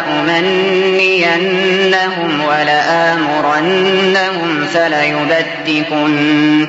ولأمنينهم ولآمرنهم فليبتكن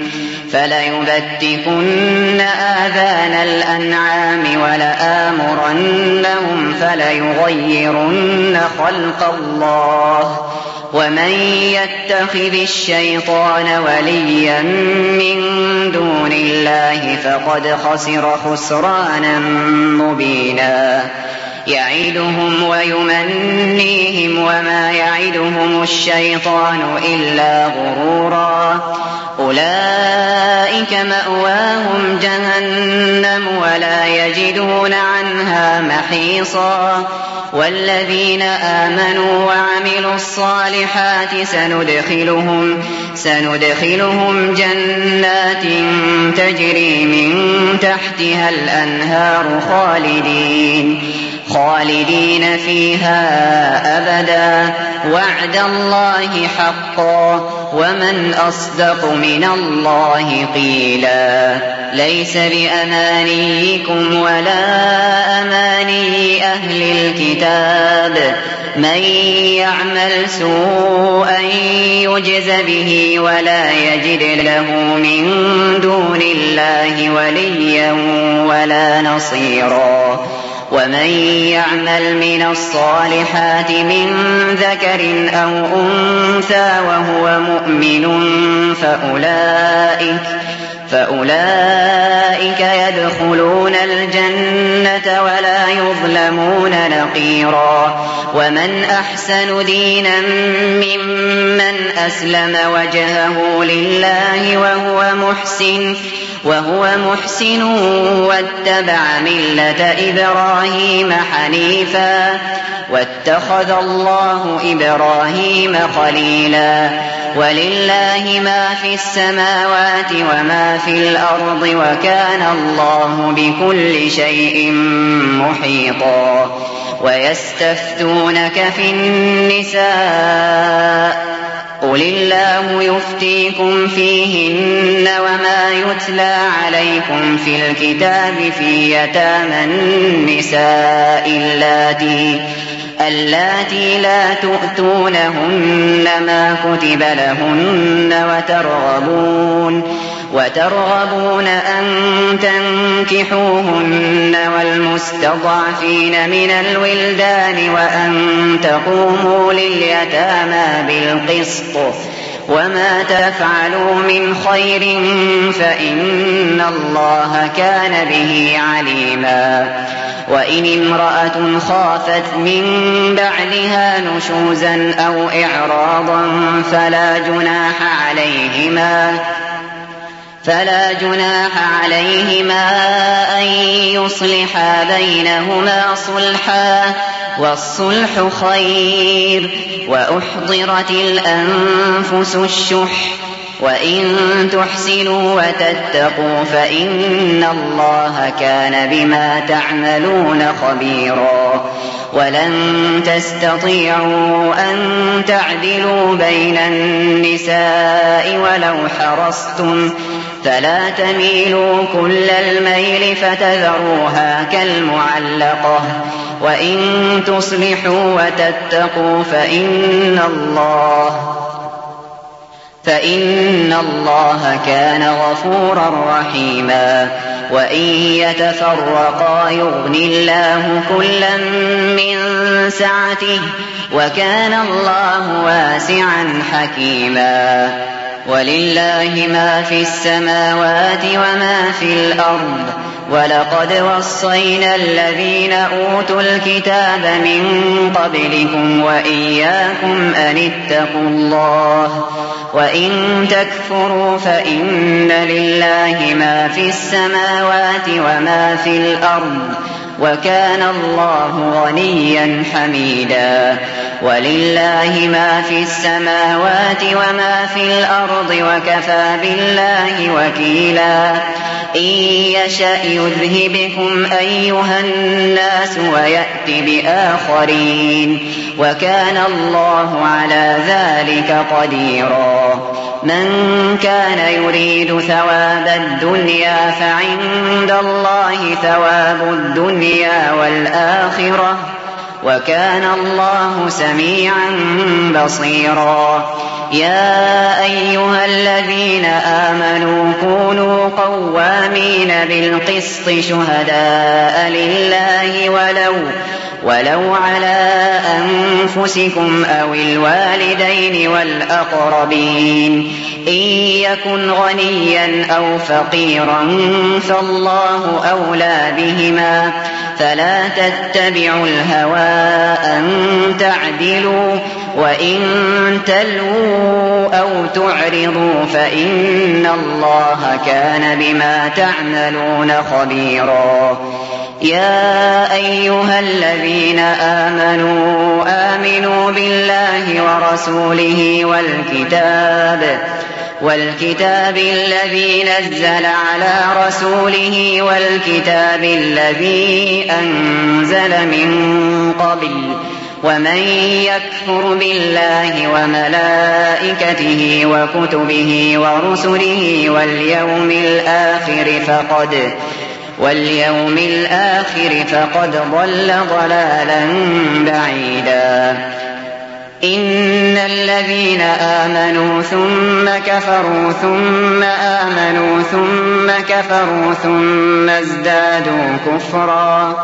فليبتكن آذان الأنعام ولآمرنهم فليغيرن خلق الله. ومن يتخذ الشيطان وليا من دون الله فقد خسر خسرانا مبينا. يعدهم ويمنيهم وما يعدهم الشيطان إلا غرورا. أولئك مأواهم جهنم ولا يجدون عنها محيصا. والذين آمنوا وعملوا الصالحات سندخلهم, سندخلهم جنات تجري من تحتها الأنهار خالدين, خالدين فيها أبدا وعد الله حقا ومن أصدق من الله قيلا. ليس بأمانيكم ولا أماني أهل الكتاب من يعمل سوءا يجز به ولا يجد له من دون الله وليا ولا نصيرا. ومن يعمل من الصالحات من ذكر أو أنثى وهو مؤمن فأولئك, فأولئك يدخلون الجنة ولا يظلمون نقيرا. ومن أحسن دينا ممن أسلم وجهه لله وهو محسن وهو محسن واتبع ملة إبراهيم حنيفا واتخذ الله إبراهيم خليلا. ولله ما في السماوات وما في الأرض وكان الله بكل شيء محيطا. ويستفتونك في النساء قل الله يفتيكم فيهن وما يتلى عليكم في الكتاب في يتامى النساء اللاتي اللاتي لا تؤتونهن ما كتب لهن وترغبون وترغبون أن تنكحوهن والمستضعفين من الولدان وأن تقوموا لليتامى بالقسط وما تفعلوا من خير فإن الله كان به عليما. وإن امرأة خافت من بعلها نشوزا أو إعراضا فلا جناح عليهما فلا جناح عليهما أن يصلحا بينهما صلحا والصلح خير. وأحضرت الأنفس الشح وإن تحسنوا وتتقوا فإن الله كان بما تعملون خبيرا. ولن تستطيعوا أن تعدلوا بين النساء ولو حرصتم فلا تميلوا كل الميل فتذروها كالمعلقة. وإن تصلحوا وتتقوا فإن الله فإن الله كان غفورا رحيما. وإن يتفرقا يغن الله كلا من سعته وكان الله واسعا حكيما. ولله ما في السماوات وما في الأرض ولقد وصينا الذين أوتوا الكتاب من قبلكم وإياكم أن اتقوا الله. وإن تكفروا فإن لله ما في السماوات وما في الأرض وكان الله غنيا حميدا. ولله ما في السماوات وما في الأرض وكفى بالله وكيلا. إن يشأ يذهبكم أيها الناس ويأت بآخرين وكان الله على ذلك قديرا. من كان يريد ثواب الدنيا فعند الله ثواب الدنيا والآخرة وكان الله سميعا بصيرا. يا أيها الذين آمنوا كونوا قوامين بالقسط شهداء لله ولو ولو على أنفسكم أو الوالدين والأقربين. إن يكن غنيا أو فقيرا فالله أولى بهما فلا تتبعوا الهوى أن تعدلوا وإن تلووا أو تعرضوا فإن الله كان بما تعملون خبيرا. يا أيها الذين آمنوا آمنوا بالله ورسوله والكتاب والكتاب الذي نزل على رسوله والكتاب الذي أنزل من قبل. ومن يكفر بالله وملائكته وكتبه ورسله واليوم الآخر فقد واليوم الآخر فقد ضل ضلالا بعيدا. إن الذين آمنوا ثم كفروا ثم آمنوا ثم كفروا ثم ازدادوا كفرا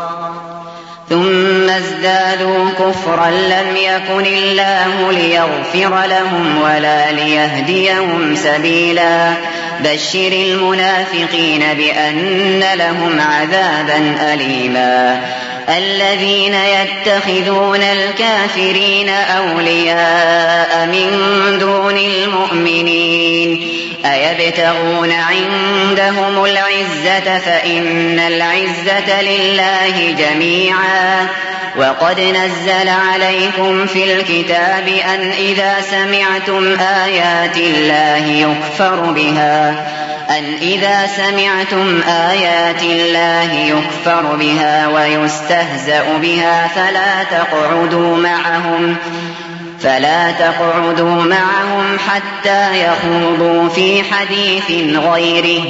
ثم ازدادوا كفرا لم يكن الله ليغفر لهم ولا ليهديهم سبيلا. بشر المنافقين بأن لهم عذابا أليما. الذين يتخذون الكافرين أولياء من دون المؤمنين أيبتغون عندهم العزة فإن العزة لله جميعا. وقد نزل عليكم في الكتاب أن إذا سمعتم آيات الله يكفر بها أن إذا سمعتم آيات الله يكفر بها ويستهزأ بها فلا تقعدوا معهم فلا تقعدوا معهم حتى يخوضوا في حديث غيره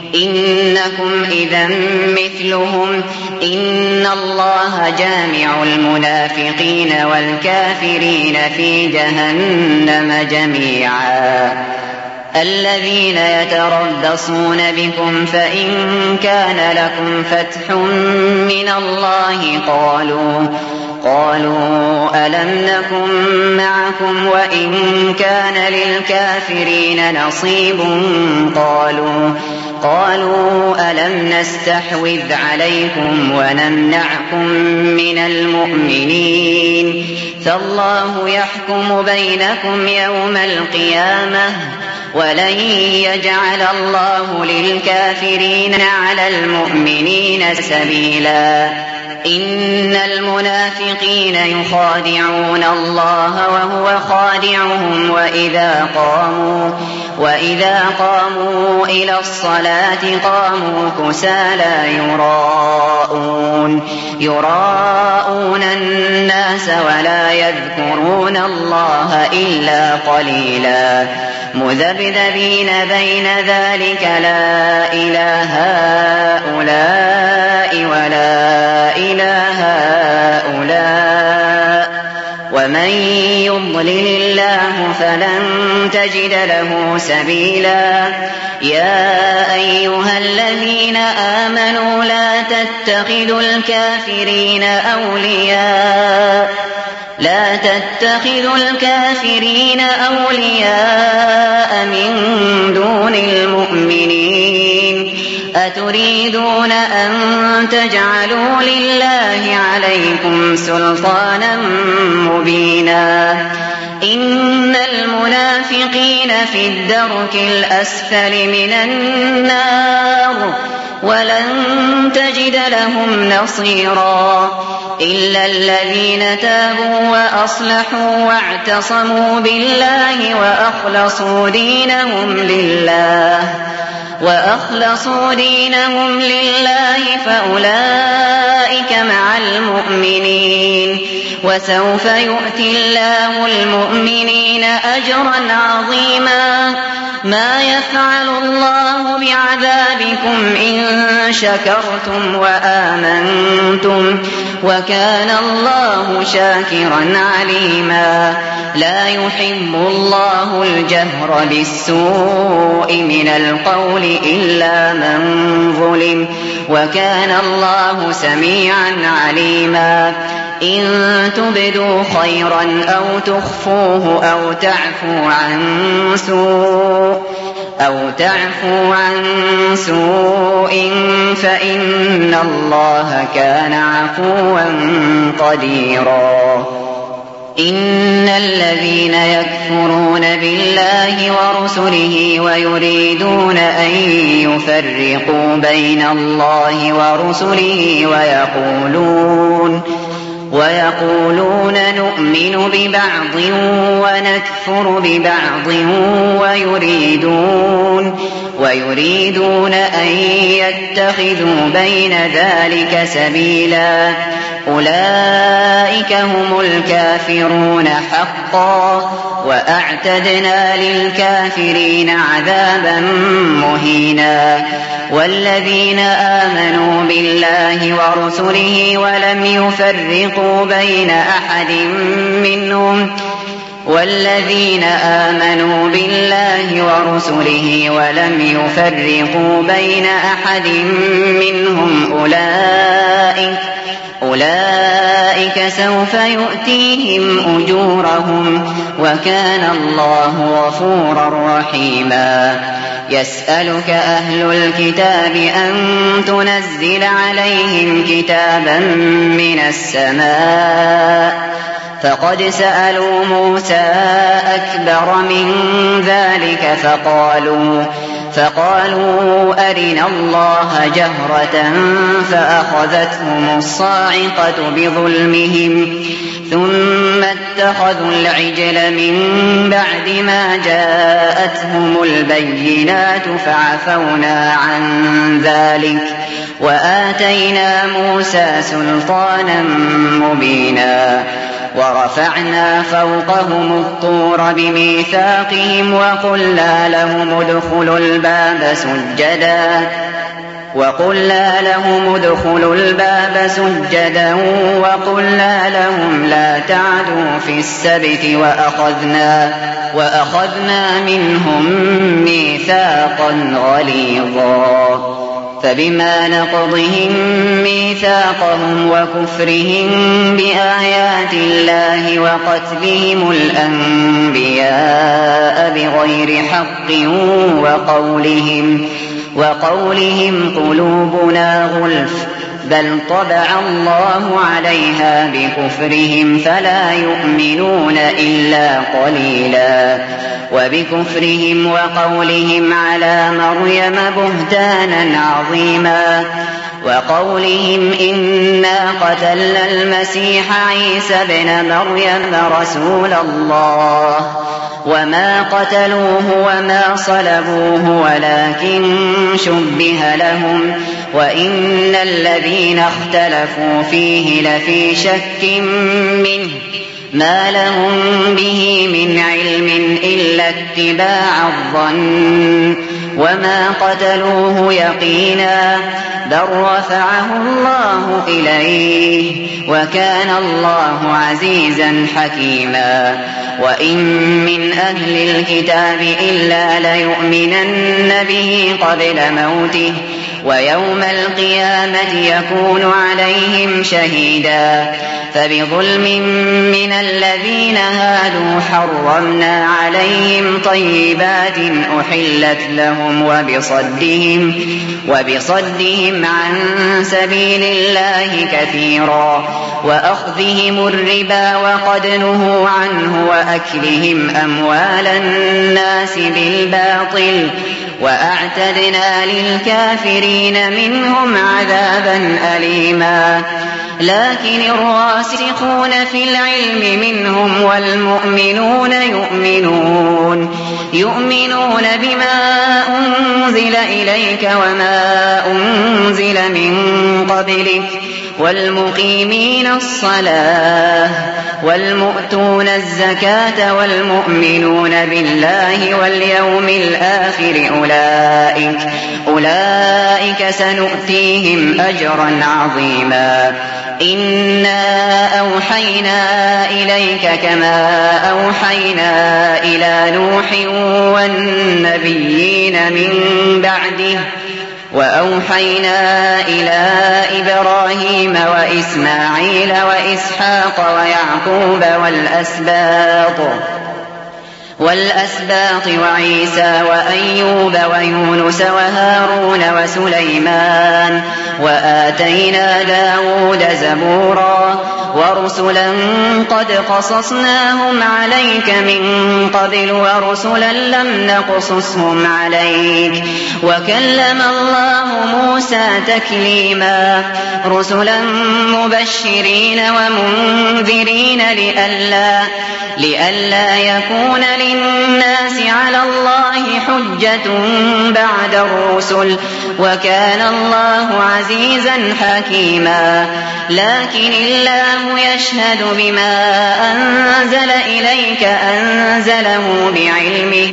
إنكم إذا مثلهم إن الله جامع المنافقين والكافرين في جهنم جميعا. الذين يتربصون بكم فإن كان لكم فتح من الله قالوا قالوا ألم نكن معكم وإن كان للكافرين نصيب قالوا قالوا ألم نستحوذ عليكم ونمنعكم من المؤمنين فالله يحكم بينكم يوم القيامة ولن يجعل الله للكافرين على المؤمنين سبيلا. إن المنافقين يخادعون الله وهو خادعهم وإذا قاموا وإذا قاموا إلى الصلاة قاموا كسالى يراءون يراءون الناس ولا يذكرون الله إلا قليلا مذبذبين بين ذلك لا إله هؤلاء ولا إله هؤلاء ومن يضلل الله فلن تجد له سبيلا يا أيها الذين آمنوا لا تتخذوا الكافرين أولياء لا تتخذوا الكافرين أولياء من دون المؤمنين أتريدون أن تجعلوا لله عليكم سلطانا مبينا إن المنافقين في الدرك الأسفل من النار ولن تجد لهم نصيرا إلا الذين تابوا وأصلحوا واعتصموا بالله وأخلصوا دينهم لله وأخلصوا دينهم لله فأولئك مع المؤمنين وسوف يؤتي الله المؤمنين أجرا عظيما ما يفعل الله بعذابكم إن شكرتم وآمنتم وكان الله شاكرا عليما لا يحب الله الجهر بالسوء من القول إلا من ظلم وكان الله سميعا عليما إن تبدوا خيرا أو تخفوه أو تعفو عن سوء أو تعفو عن سوء فإن الله كان عفوا قديرا إن الذين يكفرون بالله ورسله ويريدون أن يفرقوا بين الله ورسله ويقولون ويقولون نؤمن ببعض ونكفر ببعض ويريدون ويريدون أن يتخذوا بين ذلك سبيلا أولئك هم الكافرون حقا وأعتدنا للكافرين عذابا مهينا والذين آمنوا بالله ورسله ولم يفرقوا بين أحد منهم والذين آمنوا بالله ورسله ولم يفرقوا بين أحد منهم أولئك أولئك سوف يؤتيهم أجورهم وكان الله غفورا رحيما يسألك أهل الكتاب أن تنزل عليهم كتابا من السماء فقد سألوا موسى أكبر من ذلك فقالوا فقالوا أرنا الله جهرة فأخذتهم الصاعقة بظلمهم ثم اتخذوا العجل من بعد ما جاءتهم البينات فعفونا عن ذلك وآتينا موسى سلطانا مبينا ورفعنا فوقهم الطور بميثاقهم وقلنا لهم ادخلوا الباب سجدا وقلنا لهم ادخلوا الباب سجدا وقلنا لهم لا تعدوا في السبت وأخذنا وأخذنا منهم ميثاقا غليظا فبما نقضهم ميثاقهم وكفرهم بآيات الله وقتلهم الأنبياء بغير حق وقولهم وقولهم قلوبنا غلف بل طبع الله عليها بكفرهم فلا يؤمنون إلا قليلا وبكفرهم وقولهم على مريم بهتانا عظيما وقولهم إنا قتلنا المسيح عيسى ابن مريم رسول الله وما قتلوه وما صلبوه ولكن شبه لهم وإن الذين اختلفوا فيه لفي شك منه ما لهم به من علم إلا اتباع الظن وما قتلوه يقينا بل رفعه الله إليه وكان الله عزيزا حكيما وإن من أهل الكتاب إلا ليؤمنن به قبل موته ويوم القيامة يكون عليهم شهيدا فبظلم من الذين هادوا حرمنا عليهم طيبات أحلت لهم وبصدهم, وبصدهم عن سبيل الله كثيرا وأخذهم الربا وقد نهوا عنه وأكلهم أموال الناس بالباطل وأعتدنا للكافرين منهم عذابا أليما لكن الراسخون في العلم منهم والمؤمنون يؤمنون يؤمنون بما أنزل إليك وما أنزل من قبلك والمقيمين الصلاة والمؤتون الزكاة والمؤمنون بالله واليوم الآخر أولئك, أولئك سنؤتيهم أجرا عظيما إنا أوحينا إليك كما أوحينا إلى نوح والنبيين من بعده وأوحينا إلى إبراهيم وإسماعيل وإسحاق ويعقوب والأسباط والأسباط وعيسى وأيوب ويونس وهارون وسليمان وآتينا داود زبورا ورسلا قد قصصناهم عليك من قبل ورسلا لم نقصصهم عليك وكلم الله موسى تكليما رسلا مبشرين ومنذرين لئلا, لئلا يكون للناس على الله حجة بعد الرسل وكان الله عزيزا حكيما لكن الله يشهد بما أنزل إليك أنزله بعلمه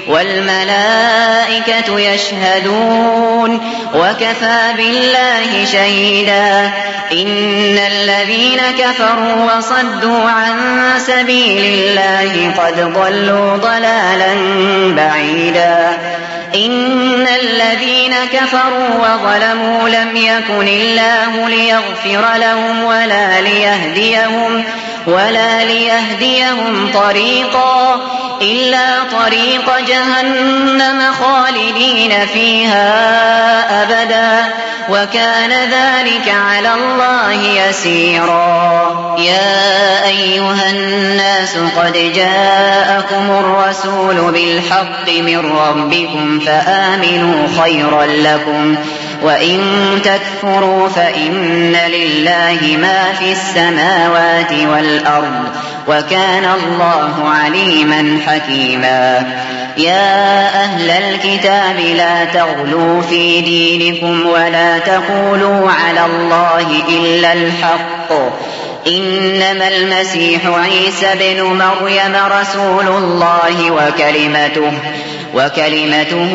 والملائكة يشهدون وكفى بالله شهيدا إن الذين كفروا وصدوا عن سبيل الله قد ضلوا ضلالا بعيدا إن الذين كفروا وظلموا لم يكن الله ليغفر لهم ولا ليهديهم ولا ليهديهم طريقا إلا طريق جهنم خالدين فيها أبدا وكان ذلك على الله يسيرا يا أيها الناس قد جاءكم الرسول بالحق من ربكم فآمنوا خيرا لكم وإن تكفروا فإن لله ما في السماوات والأرض وكان الله عليما حكيما يا أهل الكتاب لا تغلوا في دينكم ولا تقولوا على الله إلا الحق إنما المسيح عيسى بن مريم رسول الله وكلمته وكلمته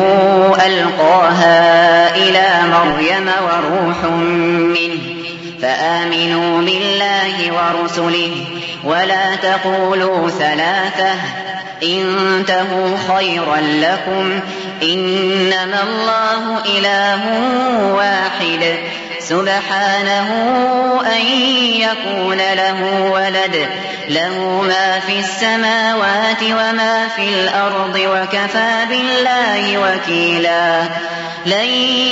ألقاها إلى مريم وروح منه فآمنوا بالله ورسله ولا تقولوا ثلاثة انتهوا خيرا لكم إنما الله إله واحد سبحانه أن يكون له ولد له ما في السماوات وما في الأرض وكفى بالله وكيلا لن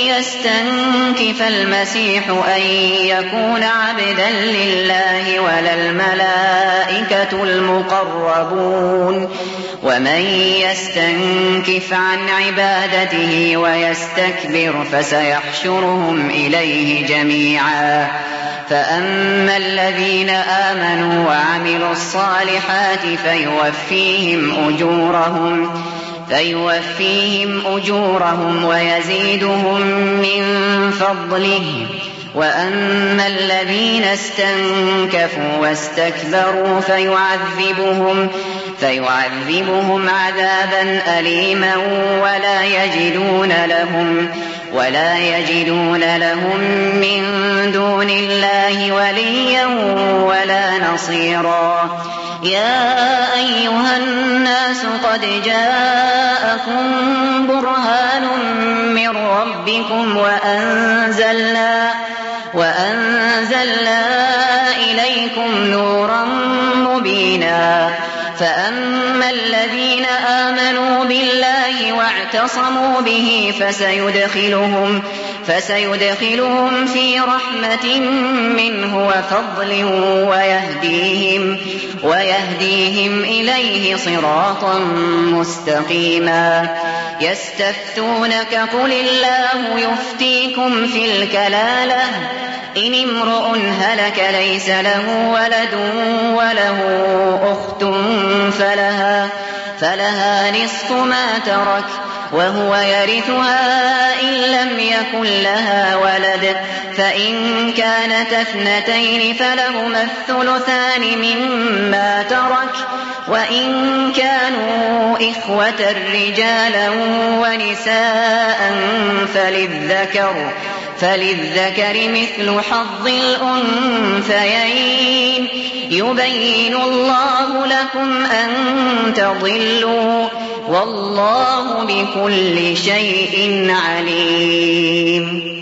يستنكف المسيح أن يكون عبدا لله ولا الملائكة المقربون ومن يستنكف عن عبادته ويستكبر فسيحشرهم إليه جميعا. فأما الذين آمنوا وعملوا الصالحات فيوفيهم أجورهم فيوفيهم أجورهم ويزيدهم من فضله. وأما الذين استنكفوا واستكبروا فيعذبهم فيعذبهم عذابا أليما ولا يجدون لهم ولا يجدون لهم من دون الله وليا ولا نصيرا. يا أيها الناس قد جاءكم برهان من ربكم وأنزلنا وأنزلنا إليكم نورا مبينا. فأما الذين آمنوا بالله واعتصموا به فسيدخلهم فسيدخلهم في رحمة منه وفضل ويهديهم ويهديهم إليه صراطا مستقيما. يستفتونك قل الله يفتيكم في الكلالة إن امرؤ هلك ليس له ولد وله أخت فلها, فلها نصف ما ترك وهو يرثها إن لم يكن لها ولد. فإن كانت اثنتين فلهما الثلثان مما ترك وإن كانوا إخوة رجالا ونساء فللذكر فللذكر مثل حظ الأنثيين. يبين الله لكم أن تضلوا والله بكل شيء عليم.